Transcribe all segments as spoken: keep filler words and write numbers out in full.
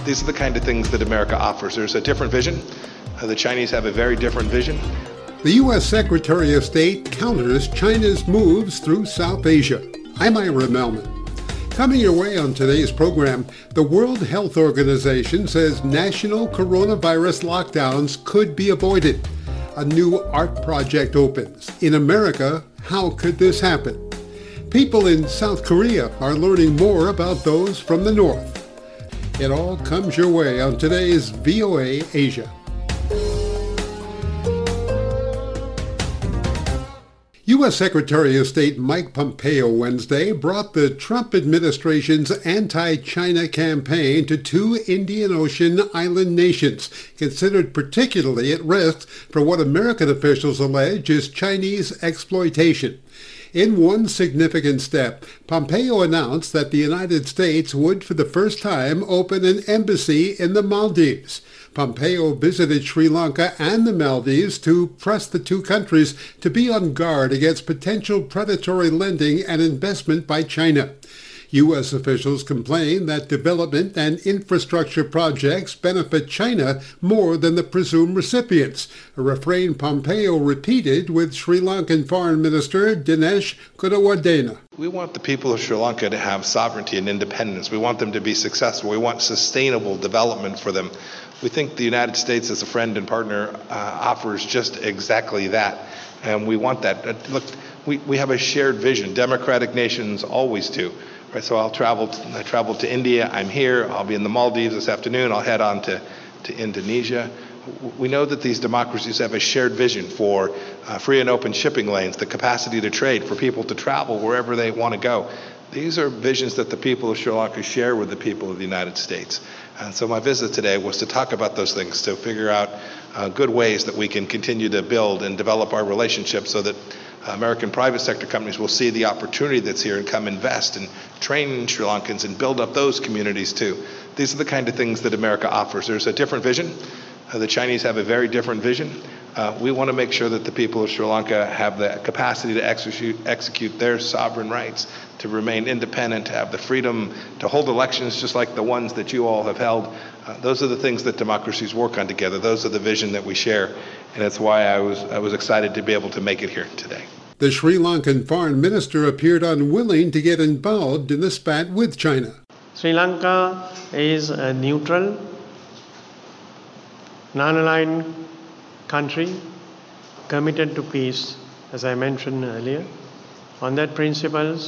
These are the kind of things that America offers. There's a different vision. Uh, the Chinese have a very different vision. The U S Secretary of State counters China's moves through South Asia. I'm Ira Melman. Coming your way on today's program, the World Health Organization says national coronavirus lockdowns could be avoided. A new art project opens. In America, how could this happen? People in South Korea are learning more about those from the North. It all comes your way on today's V O A Asia. U S Secretary of State Mike Pompeo Wednesday brought the Trump administration's anti-China campaign to two Indian Ocean island nations, considered particularly at risk for what American officials allege is Chinese exploitation. In one significant step, Pompeo announced that the United States would for the first time open an embassy in the Maldives. Pompeo visited Sri Lanka and the Maldives to press the two countries to be on guard against potential predatory lending and investment by China. U S officials complain that development and infrastructure projects benefit China more than the presumed recipients, a refrain Pompeo repeated with Sri Lankan Foreign Minister Dinesh Gunawardena. We want the people of Sri Lanka to have sovereignty and independence. We want them to be successful. We want sustainable development for them. We think the United States as a friend and partner uh, offers just exactly that, and we want that. Uh, look, we, we have a shared vision. Democratic nations always do. Right, so I'll travel. To, I traveled to India. I'm here. I'll be in the Maldives this afternoon. I'll head on to, to Indonesia. We know that these democracies have a shared vision for uh, free and open shipping lanes, the capacity to trade, for people to travel wherever they want to go. These are visions that the people of Sri Lanka share with the people of the United States. And so my visit today was to talk about those things, to figure out uh, good ways that we can continue to build and develop our relationship so that American private sector companies will see the opportunity that's here and come invest and train Sri Lankans and build up those communities too. These are the kind of things that America offers. There's a different vision. Uh, the Chinese have a very different vision. Uh, we want to make sure that the people of Sri Lanka have the capacity to execute, execute their sovereign rights, to remain independent, to have the freedom to hold elections just like the ones that you all have held. Uh, those are the things that democracies work on together. Those are the vision that we share. And that's why I was I was excited to be able to make it here today. The Sri Lankan foreign minister appeared unwilling to get involved in the spat with China. Sri Lanka is a neutral, non-aligned country committed to peace, as I mentioned earlier. On that principles,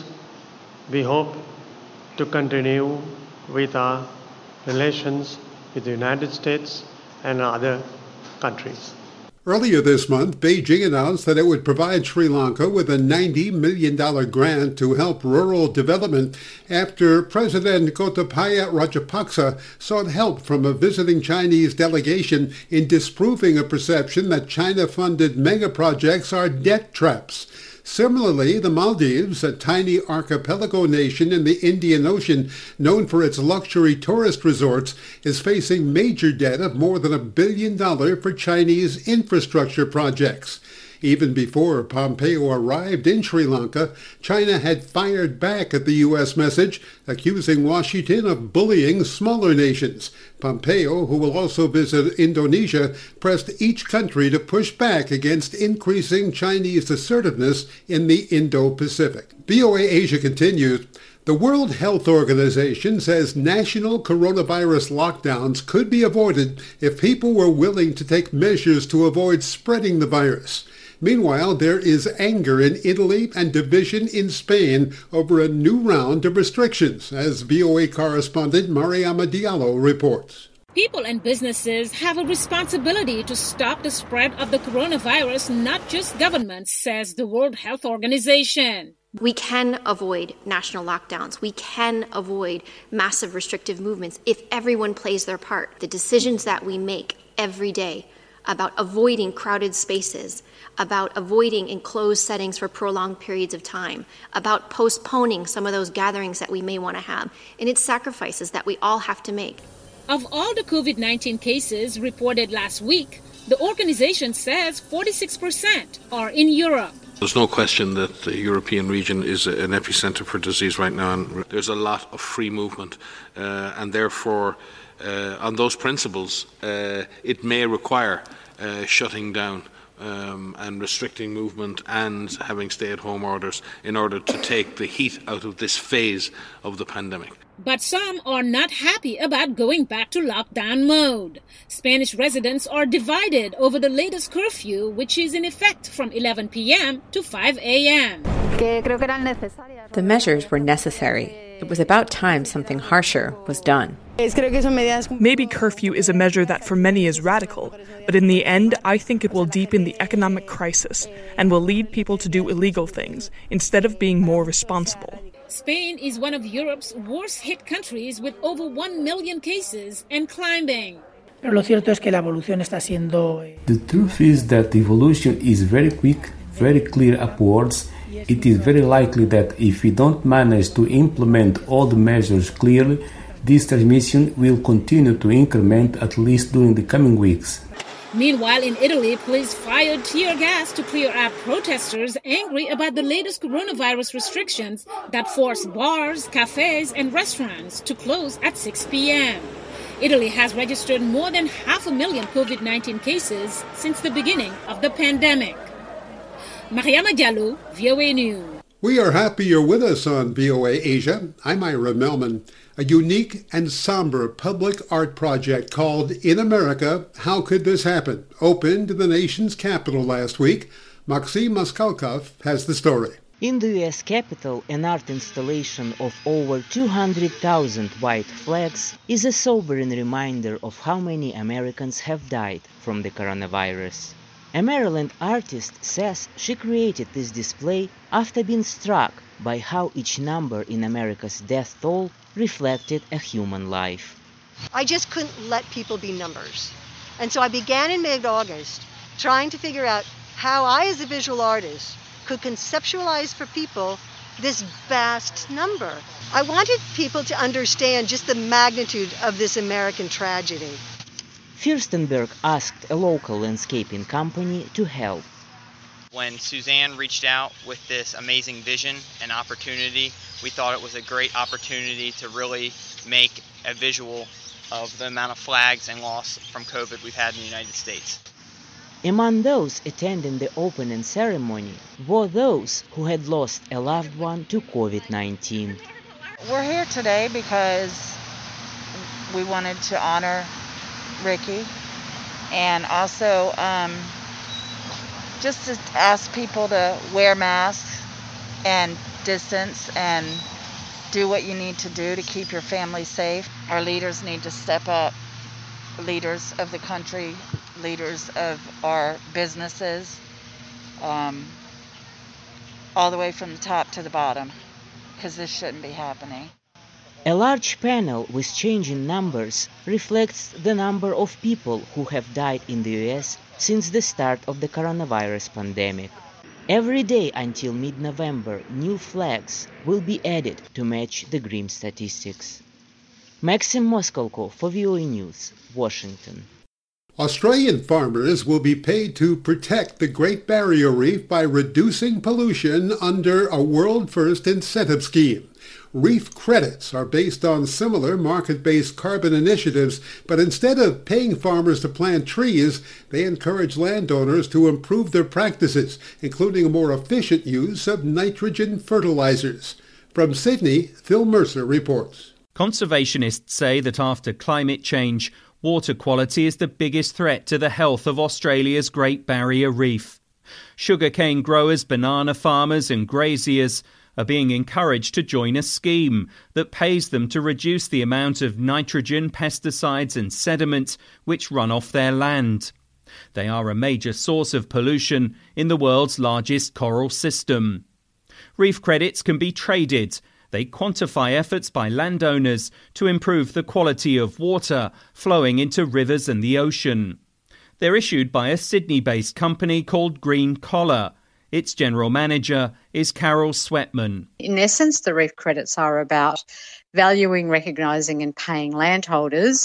we hope to continue with our relations with the United States and other countries. Earlier this month, Beijing announced that it would provide Sri Lanka with a ninety million dollars grant to help rural development after President Gotabaya Rajapaksa sought help from a visiting Chinese delegation in disproving a perception that China-funded mega projects are debt traps. Similarly, the Maldives, a tiny archipelago nation in the Indian Ocean known for its luxury tourist resorts, is facing major debt of more than a billion dollars for Chinese infrastructure projects. Even before Pompeo arrived in Sri Lanka, China had fired back at the U S message, accusing Washington of bullying smaller nations. Pompeo, who will also visit Indonesia, pressed each country to push back against increasing Chinese assertiveness in the Indo-Pacific. V O A Asia continues. The World Health Organization says national coronavirus lockdowns could be avoided if people were willing to take measures to avoid spreading the virus. Meanwhile, there is anger in Italy and division in Spain over a new round of restrictions, as V O A correspondent Mariama Diallo reports. People and businesses have a responsibility to stop the spread of the coronavirus, not just governments, says the World Health Organization. We can avoid national lockdowns. We can avoid massive restrictive movements if everyone plays their part. The decisions that we make every day about avoiding crowded spaces, about avoiding enclosed settings for prolonged periods of time, about postponing some of those gatherings that we may want to have, and it's sacrifices that we all have to make. Of all the covid nineteen cases reported last week, the organization says forty-six percent are in Europe. There's no question that the European region is an epicenter for disease right now, and there's a lot of free movement, uh, and therefore, uh, on those principles, uh, it may require uh, shutting down um, and restricting movement and having stay-at-home orders in order to take the heat out of this phase of the pandemic. But some are not happy about going back to lockdown mode. Spanish residents are divided over the latest curfew, which is in effect from eleven p.m. to five a.m. The measures were necessary. It was about time something harsher was done. Maybe curfew is a measure that for many is radical, but in the end, I think it will deepen the economic crisis and will lead people to do illegal things instead of being more responsible. Spain is one of Europe's worst-hit countries with over one million cases and climbing. The truth is that the evolution is very quick, very clear upwards. It is very likely that if we don't manage to implement all the measures clearly, this transmission will continue to increment at least during the coming weeks. Meanwhile, in Italy, police fired tear gas to clear out protesters angry about the latest coronavirus restrictions that force bars, cafes, and restaurants to close at six p.m. Italy has registered more than half a million COVID nineteen cases since the beginning of the pandemic. Mariama Diallo, V O A News. We are happy you're with us on V O A Asia. I'm Ira Melman. A unique and somber public art project called In America, How Could This Happen? Opened in the nation's capital last week. Maxim Maskalkov has the story. In the U S Capitol, an art installation of over two hundred thousand white flags is a sobering reminder of how many Americans have died from the coronavirus. A Maryland artist says she created this display after being struck by how each number in America's death toll reflected a human life. I just couldn't let people be numbers. And so I began in mid-August trying to figure out how I, as a visual artist, could conceptualize for people this vast number. I wanted people to understand just the magnitude of this American tragedy. Furstenberg asked a local landscaping company to help. When Suzanne reached out with this amazing vision and opportunity, we thought it was a great opportunity to really make a visual of the amount of flags and loss from COVID we've had in the United States. Among those attending the opening ceremony were those who had lost a loved one to COVID nineteen. We're here today because we wanted to honor Ricky and also um, just to ask people to wear masks and distance and do what you need to do to keep your family safe. Our leaders need to step up, leaders of the country, leaders of our businesses, um, all the way from the top to the bottom, because this shouldn't be happening. A large panel with changing numbers reflects the number of people who have died in the U S since the start of the coronavirus pandemic. Every day until mid-November, new flags will be added to match the grim statistics. Maxim Moskalko for V O A News, Washington. Australian farmers will be paid to protect the Great Barrier Reef by reducing pollution under a world-first incentive scheme. Reef credits are based on similar market-based carbon initiatives, but instead of paying farmers to plant trees, they encourage landowners to improve their practices, including a more efficient use of nitrogen fertilizers. From Sydney, Phil Mercer reports. Conservationists say that after climate change, water quality is the biggest threat to the health of Australia's Great Barrier Reef. Sugarcane growers, banana farmers and graziers are being encouraged to join a scheme that pays them to reduce the amount of nitrogen, pesticides and sediment which run off their land. They are a major source of pollution in the world's largest coral system. Reef credits can be traded. They quantify efforts by landowners to improve the quality of water flowing into rivers and the ocean. They're issued by a Sydney-based company called Green Collar. Its general manager is Carol Sweatman. In essence, the reef credits are about valuing, recognising and paying landholders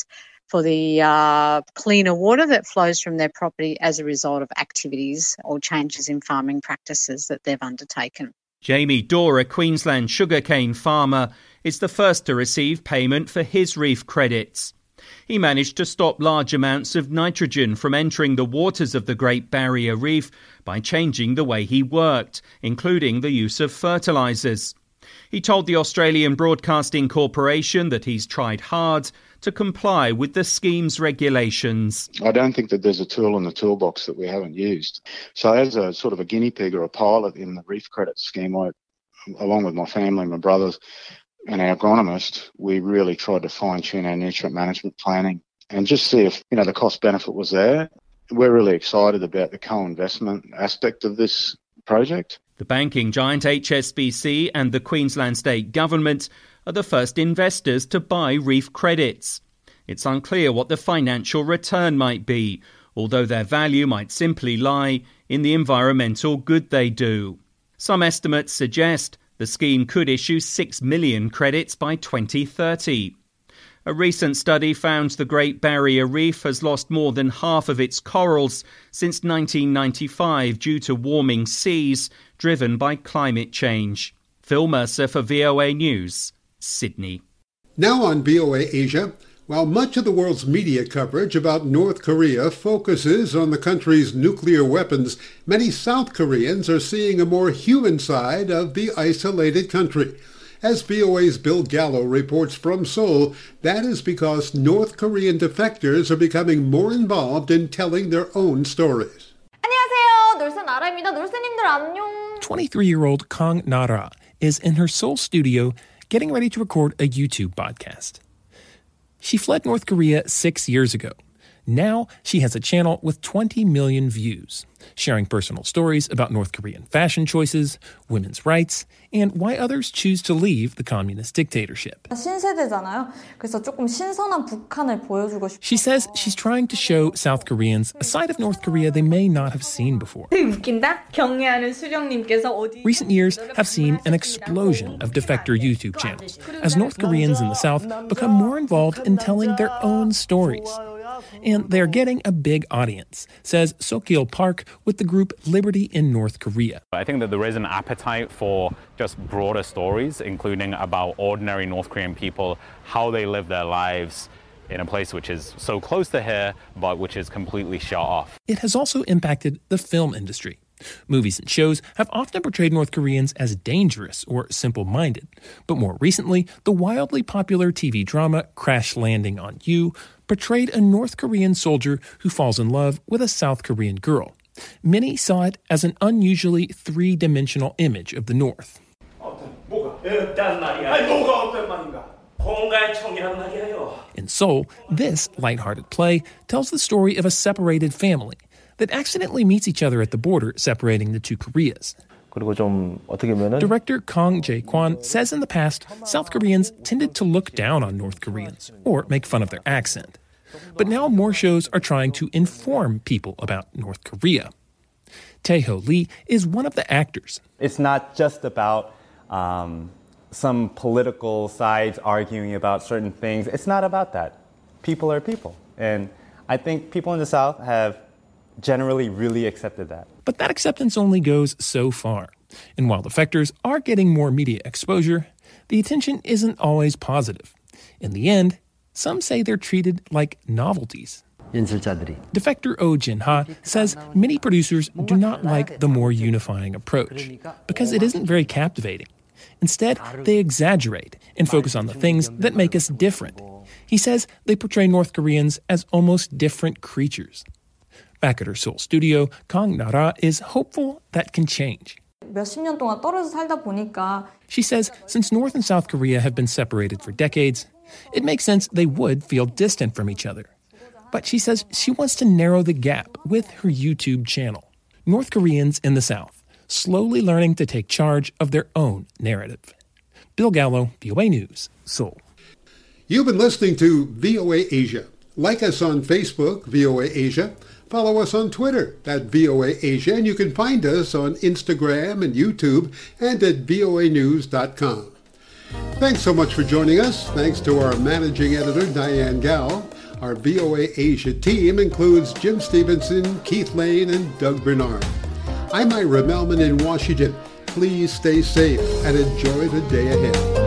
for the uh, cleaner water that flows from their property as a result of activities or changes in farming practices that they've undertaken. Jamie Dorr, a Queensland sugarcane farmer, is the first to receive payment for his reef credits. He managed to stop large amounts of nitrogen from entering the waters of the Great Barrier Reef by changing the way he worked, including the use of fertilisers. He told the Australian Broadcasting Corporation that he's tried hard to comply with the scheme's regulations. I don't think that there's a tool in the toolbox that we haven't used. So as a sort of a guinea pig or a pilot in the reef credit scheme, I, along with my family, my brothers and our agronomist, we really tried to fine-tune our nutrient management planning and just see if, you know, the cost benefit was there. We're really excited about the co-investment aspect of this project. The banking giant H S B C and the Queensland State Government are the first investors to buy reef credits. It's unclear what the financial return might be, although their value might simply lie in the environmental good they do. Some estimates suggest the scheme could issue six million credits by twenty thirty. A recent study found the Great Barrier Reef has lost more than half of its corals since nineteen ninety-five due to warming seas driven by climate change. Phil Mercer for V O A News, Sydney. Now on V O A Asia, while much of the world's media coverage about North Korea focuses on the country's nuclear weapons, many South Koreans are seeing a more human side of the isolated country. As V O A's Bill Gallo reports from Seoul, that is because North Korean defectors are becoming more involved in telling their own stories. 안녕하세요. 놀산 나라입니다. 놀산님들 안녕. twenty-three-year-old Kang Nara is in her Seoul studio getting ready to record a YouTube podcast. She fled North Korea six years ago. Now she has a channel with twenty million views, sharing personal stories about North Korean fashion choices, women's rights, and why others choose to leave the communist dictatorship. 신세대잖아요. 그래서 조금 신선한 북한을 보여주고 싶어요. She says she's trying to show South Koreans a side of North Korea they may not have seen before. 웃긴다. 경애하는 수령님께서 어디 Recent years have seen an explosion of defector YouTube channels as North Koreans in the South become more involved in telling their own stories. And they're getting a big audience, says Sokil Park with the group Liberty in North Korea. I think that there is an appetite for just broader stories, including about ordinary North Korean people, how they live their lives in a place which is so close to here, but which is completely shut off. It has also impacted the film industry. Movies and shows have often portrayed North Koreans as dangerous or simple-minded. But more recently, the wildly popular T V drama Crash Landing on You portrayed a North Korean soldier who falls in love with a South Korean girl. Many saw it as an unusually three-dimensional image of the North. In Seoul, this lighthearted play tells the story of a separated family that accidentally meets each other at the border separating the two Koreas. Director Kang Jae-kwon says in the past, South Koreans tended to look down on North Koreans or make fun of their accent. But now more shows are trying to inform people about North Korea. Tae-ho Lee is one of the actors. It's not just about um, some political sides arguing about certain things. It's not about that. People are people. And I think people in the South have generally really accepted that. But that acceptance only goes so far. And while defectors are getting more media exposure, the attention isn't always positive. In the end, some say they're treated like novelties. Defector Oh Jin-ha says many producers do not like the more unifying approach because it isn't very captivating. Instead, they exaggerate and focus on the things that make us different. He says they portray North Koreans as almost different creatures. Back at her Seoul studio, Kang Nara is hopeful that can change. 몇십 년 동안 떨어져 살다 보니까 She says since North and South Korea have been separated for decades, it makes sense they would feel distant from each other. But she says she wants to narrow the gap with her YouTube channel. North Koreans in the South, slowly learning to take charge of their own narrative. Bill Gallo, V O A News, Seoul. You've been listening to V O A Asia. Like us on Facebook, V O A Asia. Follow us on Twitter at V O A Asia, and you can find us on Instagram and YouTube and at V O A news dot com. Thanks so much for joining us. Thanks to our managing editor, Diane Gao. Our V O A Asia team includes Jim Stevenson, Keith Lane, and Doug Bernard. I'm Ira Melman in Washington. Please stay safe and enjoy the day ahead.